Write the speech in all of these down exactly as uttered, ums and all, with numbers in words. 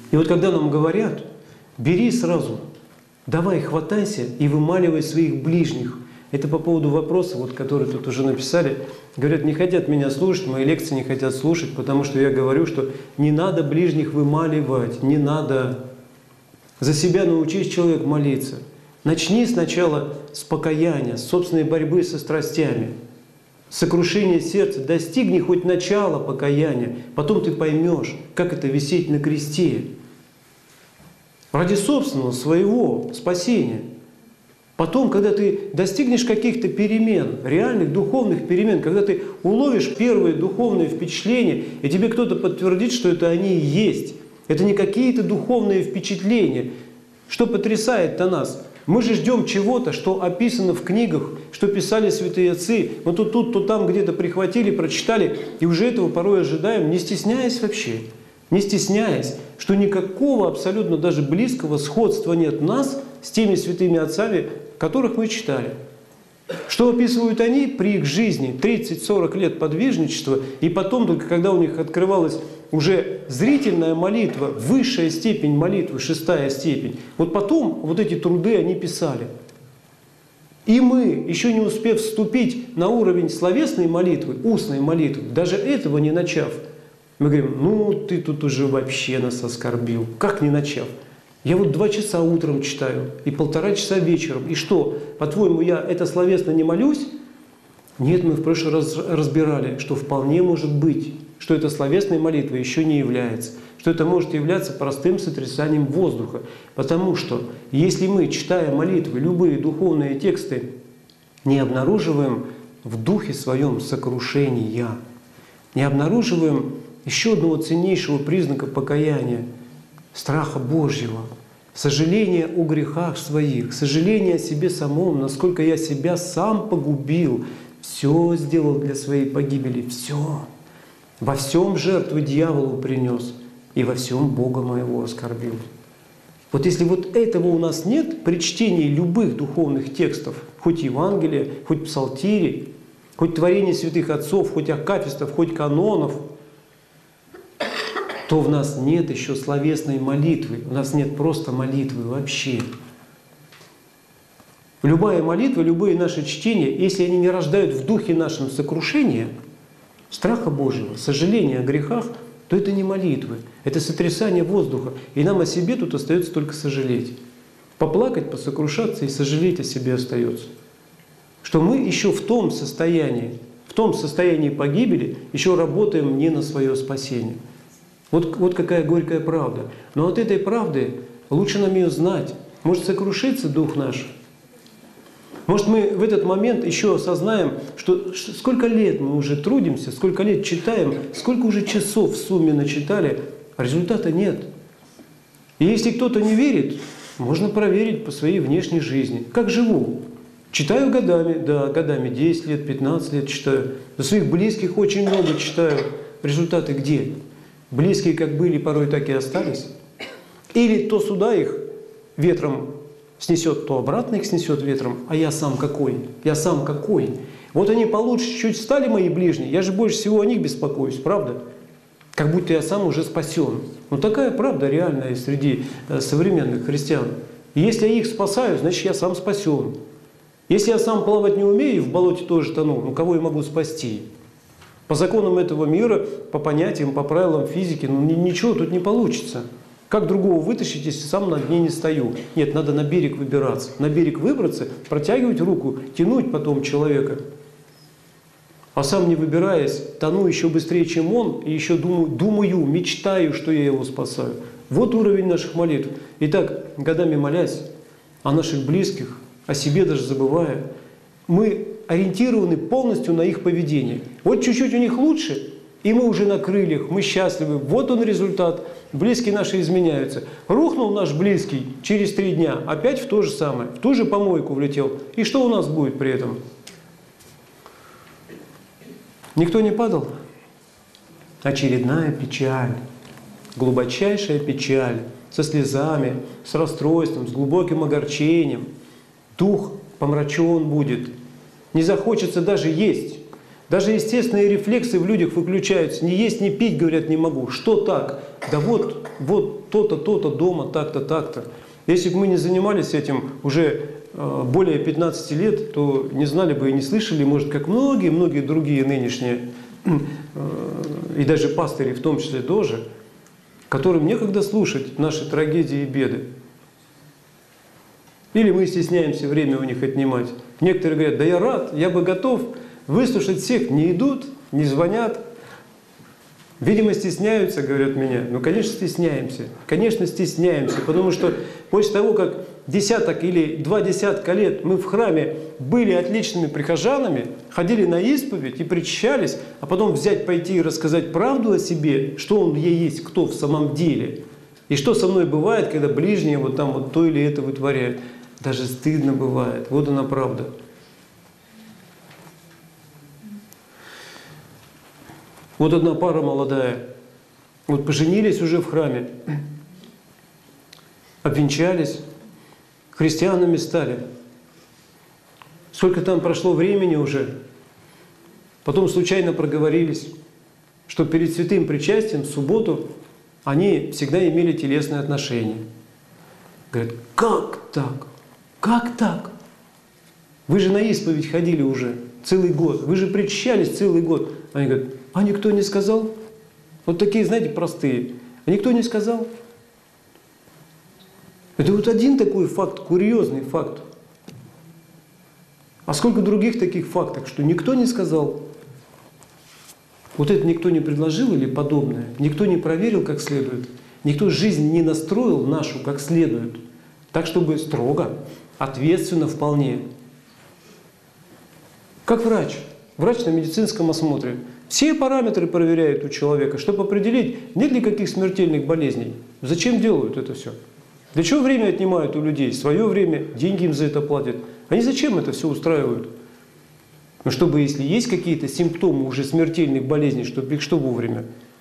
И вот когда нам говорят, бери сразу, давай, хватайся и вымаливай своих ближних. Это по поводу вопроса, вот, который тут уже написали. Говорят, не хотят меня слушать, мои лекции не хотят слушать, потому что я говорю, что не надо ближних вымаливать, не надо. За себя научись, человек, молиться. Начни сначала с покаяния, с собственной борьбы со страстями. Сокрушение сердца, достигни хоть начала покаяния, потом ты поймешь, как это висеть на кресте. Ради собственного, своего спасения. Потом, когда ты достигнешь каких-то перемен, реальных духовных перемен, когда ты уловишь первые духовные впечатления, и тебе кто-то подтвердит, что это они и есть. Это не какие-то духовные впечатления. Что потрясает-то нас? Мы же ждем чего-то, что описано в книгах, что писали святые отцы. Мы то тут, то там где-то прихватили, прочитали, и уже этого порой ожидаем, не стесняясь вообще. Не стесняясь, что никакого абсолютно даже близкого сходства нет нас с теми святыми отцами, которых мы читали. Что описывают они при их жизни, тридцать-сорок лет подвижничества, и потом только когда у них открывалась уже зрительная молитва, высшая степень молитвы, шестая степень, вот потом вот эти труды они писали. И мы, еще не успев вступить на уровень словесной молитвы, устной молитвы, даже этого не начав, мы говорим, ну ты тут уже вообще нас оскорбил. Как не начав? Я вот два часа утром читаю и полтора часа вечером. И что, по-твоему, я это словесно не молюсь? Нет, мы в прошлый раз разбирали, что вполне может быть, что это словесной молитвой еще не является, что это может являться простым сотрясанием воздуха. Потому что если мы, читая молитвы, любые духовные тексты, не обнаруживаем в духе своем сокрушения, не обнаруживаем еще одного ценнейшего признака покаяния, страха Божьего, сожаления о грехах своих, сожаления о себе самом, насколько я себя сам погубил, все сделал для своей погибели, все. Во всем жертву дьяволу принес, и во всем Бога моего оскорбил. Вот если вот этого у нас нет при чтении любых духовных текстов, хоть Евангелия, хоть Псалтири, хоть творения святых отцов, хоть акафистов, хоть канонов, то в нас нет еще словесной молитвы, у нас нет просто молитвы вообще. Любая молитва, любые наши чтения, если они не рождают в духе нашем сокрушения, страха Божьего, сожаления о грехах, то это не молитвы, это сотрясание воздуха. И нам о себе тут остается только сожалеть. Поплакать, посокрушаться и сожалеть о себе остается. Что мы еще в том состоянии, в том состоянии погибели, еще работаем не на свое спасение. Вот, вот какая горькая правда. Но от этой правды лучше нам ее знать. Может сокрушиться дух наш. Может мы в этот момент еще осознаем, что сколько лет мы уже трудимся, сколько лет читаем, сколько уже часов в сумме начитали, а результата нет. И если кто-то не верит, можно проверить по своей внешней жизни. Как живу? Читаю годами, да, годами, десять лет, пятнадцать лет читаю. За своих близких очень много читаю. Результаты где? Близкие как были, порой так и остались. Или то сюда их ветром снесет, то обратно их снесет ветром, а я сам какой? Я сам какой? Вот они получше чуть стали, мои ближние, я же больше всего о них беспокоюсь, правда? Как будто я сам уже спасен. Но такая правда реальная среди современных христиан. И если я их спасаю, значит я сам спасен. Если я сам плавать не умею, в болоте тоже тону, ну кого я могу спасти? По законам этого мира, по понятиям, по правилам физики, ну ничего тут не получится. Как другого вытащить, если сам на дне не стою? Нет, надо на берег выбираться. На берег выбраться, протягивать руку, тянуть потом человека. А сам не выбираясь, тону еще быстрее, чем он, и еще думаю, думаю, мечтаю, что я его спасаю. Вот уровень наших молитв. Итак, годами молясь о наших близких, о себе даже забывая, мы ориентированы полностью на их поведение. Вот чуть-чуть у них лучше, и мы уже на крыльях, мы счастливы. Вот он результат. Близкие наши изменяются. Рухнул наш близкий через три дня, опять в то же самое, в ту же помойку влетел. И что у нас будет при этом? Никто не падал? Очередная печаль, глубочайшая печаль, со слезами, с расстройством, с глубоким огорчением. Дух помрачен будет. Не захочется даже есть. Даже естественные рефлексы в людях выключаются. Не есть, не пить, говорят, не могу. Что так? Да вот, вот то-то, то-то дома, так-то, так-то. Если бы мы не занимались этим уже более пятнадцати лет, то не знали бы и не слышали, может, как многие-многие другие нынешние, и даже пастыри в том числе тоже, которым некогда слушать наши трагедии и беды. Или мы стесняемся время у них отнимать. Некоторые говорят, да я рад, я бы готов выслушать всех. Не идут, не звонят. Видимо, стесняются, говорят меня. Ну, конечно, стесняемся. Конечно, стесняемся. Потому что после того, как десяток или два десятка лет мы в храме были отличными прихожанами, ходили на исповедь и причащались, а потом взять, пойти и рассказать правду о себе, что он я есть, кто в самом деле, и что со мной бывает, когда ближние вот там вот то или это вытворяют. Даже стыдно бывает. Вот она правда. Вот одна пара молодая, вот поженились уже в храме, обвенчались, христианами стали. Сколько там прошло времени уже, потом случайно проговорились, что перед святым причастием в субботу они всегда имели телесные отношения. Говорят, как так? Как так? Вы же на исповедь ходили уже целый год, вы же причащались целый год. Они говорят, а никто не сказал? Вот такие, знаете, простые. А никто не сказал? Это вот один такой факт, курьезный факт. А сколько других таких фактов, что никто не сказал? Вот это никто не предложил или подобное? Никто не проверил как следует? Никто жизнь не настроил нашу как следует? Так, чтобы строго, ответственно вполне. Как врач. Врач на медицинском осмотре. Все параметры проверяют у человека, чтобы определить, нет ли каких смертельных болезней. Зачем делают это все? Для чего время отнимают у людей? Свое время, деньги им за это платят. Они зачем это все устраивают? Ну, чтобы, если есть какие-то симптомы уже смертельных болезней, чтобы их что вовремя?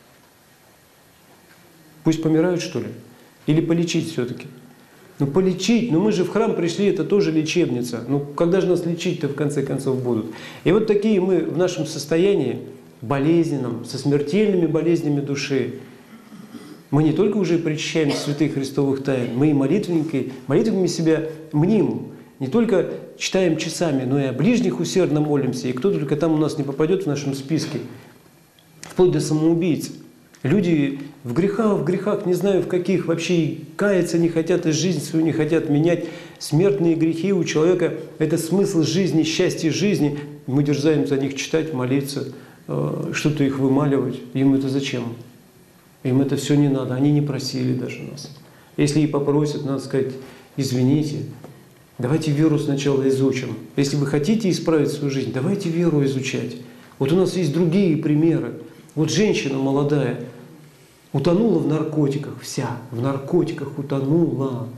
Пусть помирают, что ли? Или полечить все-таки? Ну, полечить, но мы же в храм пришли, это тоже лечебница. Ну, когда же нас лечить-то в конце концов будут? И вот такие мы в нашем состоянии, болезненном, со смертельными болезнями души, мы не только уже причащаем святых христовых тайн, мы и молитвенниками, молитвами себя мним. Не только читаем часами, но и о ближних усердно молимся. И кто только там у нас не попадет в нашем списке, вплоть до самоубийц. Люди в грехах, в грехах, не знаю в каких, вообще и каяться не хотят, и жизнь свою не хотят менять. Смертные грехи у человека – это смысл жизни, счастье жизни. Мы дерзаем за них читать, молиться, что-то их вымаливать. Им это зачем? Им это все не надо, они не просили даже нас. Если и попросят, надо сказать, извините, давайте веру сначала изучим. Если вы хотите исправить свою жизнь, давайте веру изучать. Вот у нас есть другие примеры. Вот женщина молодая утонула в наркотиках, вся в наркотиках утонула.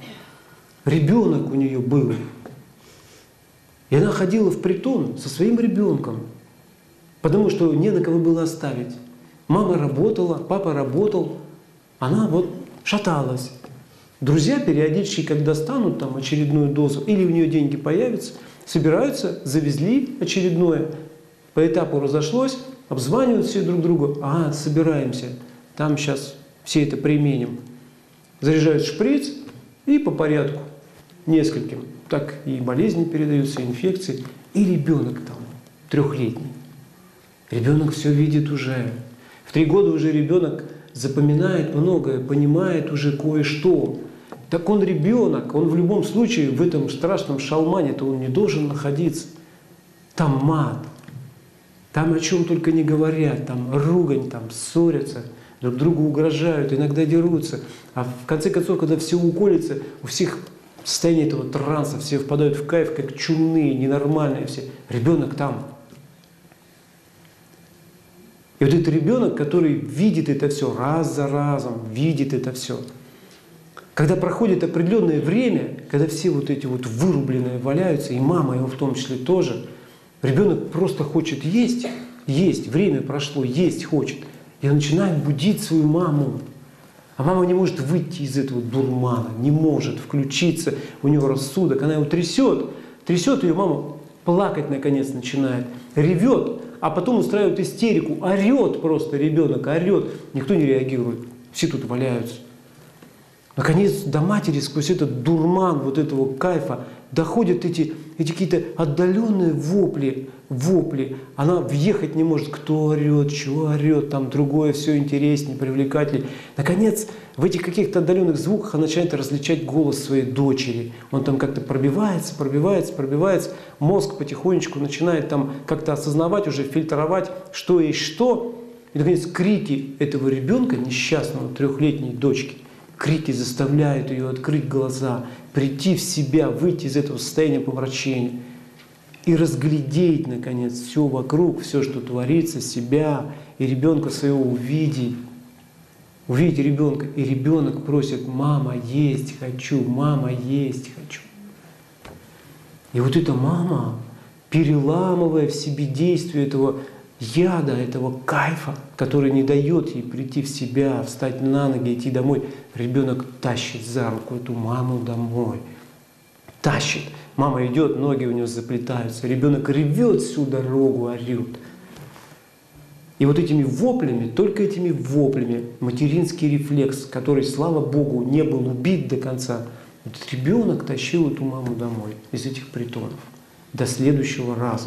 Ребенок у нее был. И она ходила в притон со своим ребенком, потому что не на кого было оставить. Мама работала, папа работал, она вот шаталась. Друзья периодически, когда станут там очередную дозу, или у нее деньги появятся, собираются, завезли очередное, по этапу разошлось, обзванивают все друг друга, а, собираемся, там сейчас все это применим. Заряжают шприц и по порядку, нескольким. Так и болезни передаются, и инфекции. И ребенок там, трехлетний. Ребенок все видит уже. В три года уже ребенок запоминает многое, понимает уже кое-что. Так он ребенок, он в любом случае в этом страшном шалмане-то он не должен находиться. Там мат, там о чем только не говорят, там ругань, там ссорятся, друг другу угрожают, иногда дерутся. А в конце концов, когда все уколется, у всех в состоянии этого транса, все впадают в кайф, как чумные, ненормальные все. Ребенок там. И вот этот ребенок, который видит это все раз за разом, видит это все. Когда проходит определенное время, когда все вот эти вот вырубленные валяются, и мама его в том числе тоже, ребенок просто хочет есть, есть, время прошло, есть хочет. И он начинает будить свою маму. А мама не может выйти из этого дурмана, не может включиться, у него рассудок, она его трясет, трясет ее мама, плакать наконец начинает, ревет. а потом устраивают истерику, орет просто ребенок, орет, никто не реагирует, все тут валяются. Наконец до матери сквозь этот дурман вот этого кайфа доходят эти, эти какие-то отдаленные вопли, вопли. Она въехать не может, кто орет, чего орет, там другое все интереснее, привлекательнее. Наконец в этих каких-то отдаленных звуках она начинает различать голос своей дочери. Он там как-то пробивается, пробивается, пробивается. Мозг потихонечку начинает там как-то осознавать, уже фильтровать, что есть что. И, наконец, крики этого ребенка, несчастного, трехлетней дочки, крики заставляют ее открыть глаза, прийти в себя, выйти из этого состояния помрачения и разглядеть, наконец, все вокруг, все, что творится, себя и ребенка своего увидеть. Увидеть ребенка, и ребенок просит: «Мама, есть хочу, мама, есть хочу». И вот эта мама, переламывая в себе действие этого яда, этого кайфа, который не дает ей прийти в себя, встать на ноги, идти домой, ребенок тащит за руку эту маму домой. Тащит. Мама идет, ноги у нее заплетаются, ребенок ревет всю дорогу, орет. И вот этими воплями, только этими воплями, материнский рефлекс, который, слава Богу, не был убит до конца, этот ребенок тащил эту маму домой из этих притонов до следующего раза.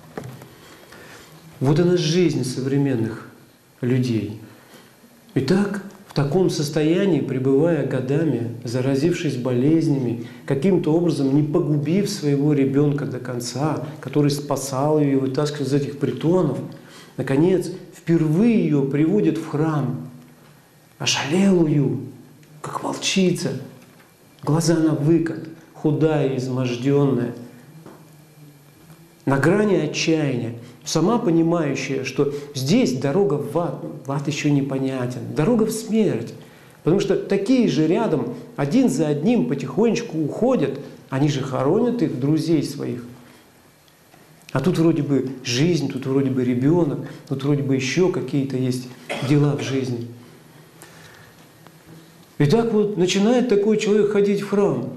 Вот она жизнь современных людей. Итак, в таком состоянии, пребывая годами, заразившись болезнями, каким-то образом не погубив своего ребенка до конца, который спасал ее и вытаскивал из этих притонов, наконец, впервые ее приводят в храм, ошалелую, как волчица, глаза на выкат, худая, изможденная, на грани отчаяния, сама понимающая, что здесь дорога в ад, в ад еще непонятен, дорога в смерть. Потому что такие же рядом, один за одним потихонечку уходят, они же хоронят их, друзей своих. А тут вроде бы жизнь, тут вроде бы ребенок, тут вроде бы еще какие-то есть дела в жизни. И так вот начинает такой человек ходить в храм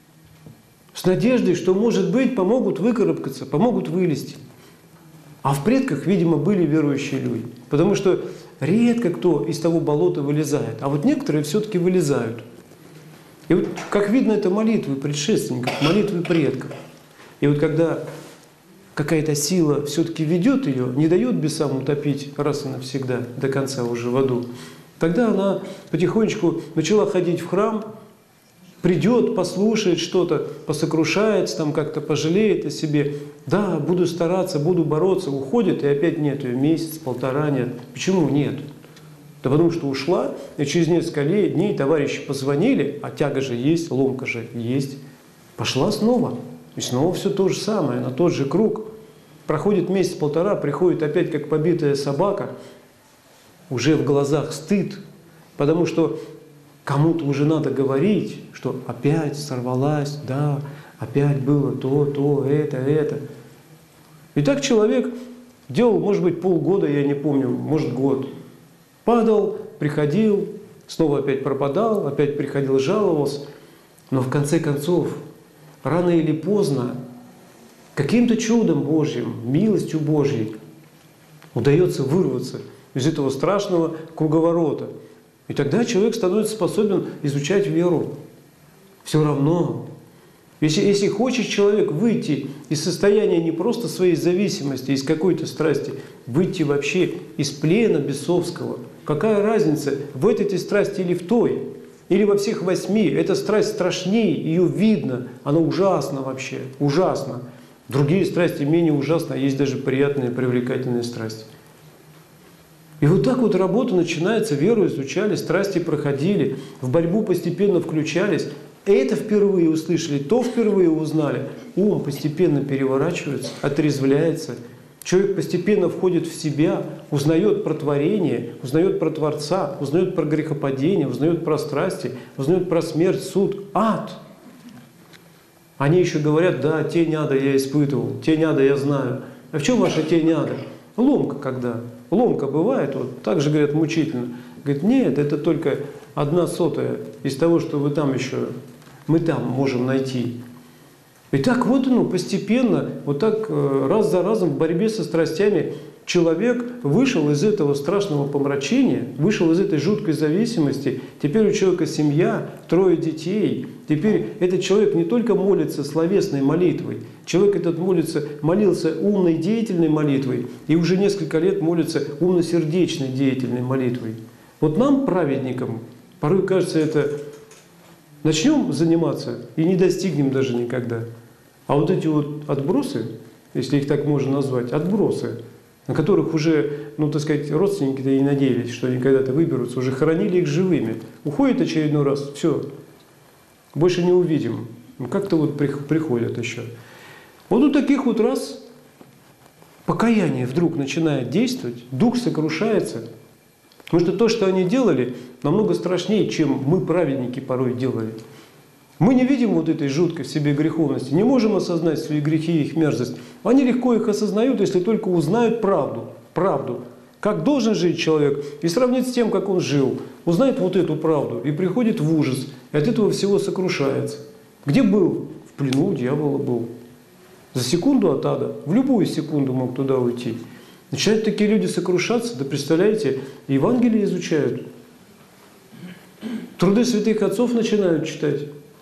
с надеждой, что, может быть, помогут выкарабкаться, помогут вылезти. А в предках, видимо, были верующие люди. Потому что редко кто из того болота вылезает. А вот некоторые все-таки вылезают. И вот, как видно, это молитвы предшественников, молитвы предков. И вот когда какая-то сила все-таки ведет ее, не дает бесам утопить раз и навсегда, до конца уже в аду, тогда она потихонечку начала ходить в храм, придет, послушает что-то, посокрушается, там как-то пожалеет о себе. Да, буду стараться, буду бороться, уходит, и опять нет ее, месяц, полтора нет. Почему нет? Да потому что ушла, и через несколько дней товарищи позвонили, а тяга же есть, ломка же есть. Пошла снова. И снова все то же самое, на тот же круг. Проходит месяц-полтора, приходит опять как побитая собака, уже в глазах стыд, потому что кому-то уже надо говорить, что опять сорвалась, да, опять было то, то, это, это. И так человек делал, может быть, полгода, я не помню, может, год. Падал, приходил, снова опять пропадал, опять приходил, жаловался. Но в конце концов, рано или поздно, каким-то чудом Божьим, милостью Божьей удается вырваться из этого страшного круговорота. И тогда человек становится способен изучать веру. Все равно, если, если хочет человек выйти из состояния не просто своей зависимости, из какой-то страсти, выйти вообще из плена бесовского, какая разница, в этой страсти или в той, или во всех восьми, эта страсть страшнее, ее видно, она ужасна вообще, ужасна. Другие страсти менее ужасны, а есть даже приятные, привлекательные страсти. И вот так вот работа начинается, веру изучали, страсти проходили, в борьбу постепенно включались. Это впервые услышали, то впервые узнали. Ум постепенно переворачивается, отрезвляется. Человек постепенно входит в себя, узнает про творение, узнает про Творца, узнает про грехопадение, узнает про страсти, узнает про смерть, суд, ад. Они еще говорят: да, тень ада я испытывал, тень ада я знаю. А в чем ваша тень ада? Ломка когда? Ломка бывает, вот так же говорят мучительно. Говорит: нет, это только одна сотая из того, что вы там еще, мы там можем найти. И так вот, ну, постепенно, вот так раз за разом в борьбе со страстями человек вышел из этого страшного помрачения, вышел из этой жуткой зависимости, теперь у человека семья, трое детей, теперь этот человек не только молится словесной молитвой, человек этот молится, молился умной, деятельной молитвой и уже несколько лет молится умно-сердечной, деятельной молитвой. Вот нам, праведникам, порой кажется это, начнем заниматься и не достигнем даже никогда. А вот эти вот отбросы, если их так можно назвать, отбросы, на которых уже, ну, так сказать, родственники-то и надеялись, что они когда-то выберутся, уже хоронили их живыми. Уходит очередной раз, все, больше не увидим. Ну, как-то вот приходят еще. Вот у таких вот раз покаяние вдруг начинает действовать, дух сокрушается. Потому что то, что они делали, намного страшнее, чем мы, праведники, порой делали. Мы не видим вот этой жуткой в себе греховности, не можем осознать свои грехи и их мерзость. Они легко их осознают, если только узнают правду. Правду. Как должен жить человек, и сравнить с тем, как он жил. Узнает вот эту правду и приходит в ужас, и от этого всего сокрушается. Где был? В плену у дьявола был. За секунду от ада, в любую секунду мог туда уйти. Начинают такие люди сокрушаться, да представляете, Евангелие изучают. Труды святых отцов начинают читать.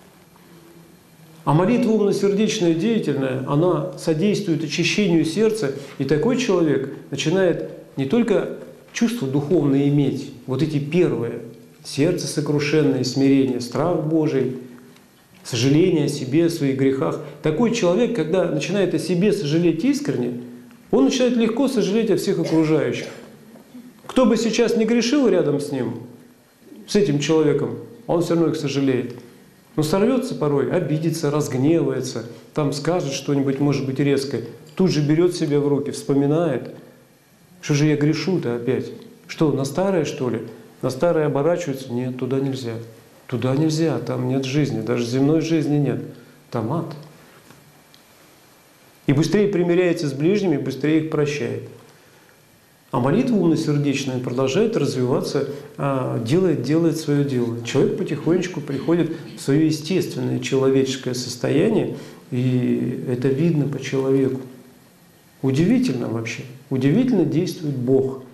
А молитва умно-сердечная, деятельная, она содействует очищению сердца, и такой человек начинает не только чувства духовные иметь, вот эти первые, сердце сокрушенное, смирение, страх Божий, сожаление о себе, о своих грехах. Такой человек, когда начинает о себе сожалеть искренне, он начинает легко сожалеть о всех окружающих. Кто бы сейчас не грешил рядом с ним, с этим человеком, он все равно их сожалеет. Но сорвется порой, обидится, разгневается, там скажет что-нибудь, может быть, резкое, тут же берет себя в руки, вспоминает, что же я грешу-то опять? Что, на старое, что ли? На старое оборачивается? Нет, туда нельзя. Туда нельзя, там нет жизни, даже земной жизни нет. Там ад. И быстрее примиряется с ближними, быстрее их прощает. А молитва умно-сердечная продолжает развиваться, делает, делает свое дело. Человек потихонечку приходит в свое естественное человеческое состояние, и это видно по человеку. Удивительно вообще. Удивительно действует Бог.